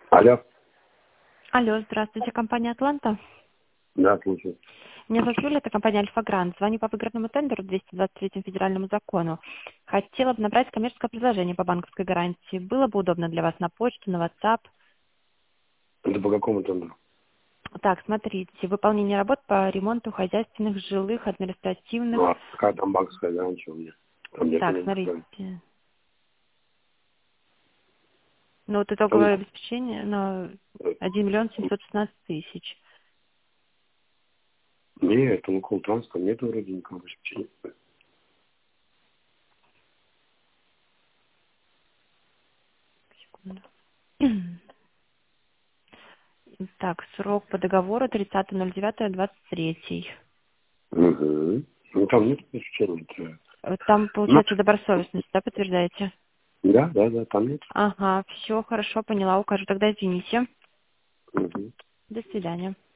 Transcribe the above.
Алло. Алло, здравствуйте, компания «Атланта». Да, слушаю. Меня зовут Юлия, это компания «Альфа Грант». Звоню по выгодному тендеру 223 федеральному закону. Хотела бы набрать коммерческое предложение по банковской гарантии. Было бы удобно для вас на почту, на WhatsApp. Это по какому тендеру? Так, смотрите, выполнение работ по ремонту хозяйственных, жилых, административных. Ну, а какая там банковская гарантия у меня? Там нет Так, никакой смотрите. гарантии. Ну, вот Там итоговое обеспечение на 1 миллион 716 тысяч. нет, там около транспорта нет вроде никакого обеспечения. Секунду. Так, срок по договору 30.09.23. Угу. Ну, там нет обеспечения. Там, Ну, получается, добросовестность, да, подтверждаете? да, там нет. Ага, все, хорошо, поняла, укажу. Тогда извините. Угу. До свидания.